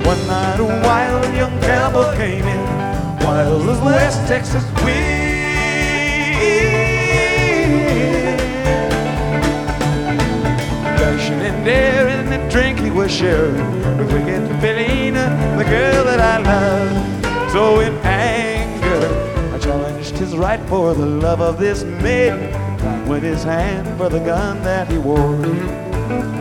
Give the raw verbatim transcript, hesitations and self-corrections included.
One night a wild young cowboy came in, wild as West Texas wind. Dashing and daring, the drink he was sharing with wicked Felina, the girl that I love. So in anger, I challenged his right for the love of this maiden, with his hand for the gun that he wore.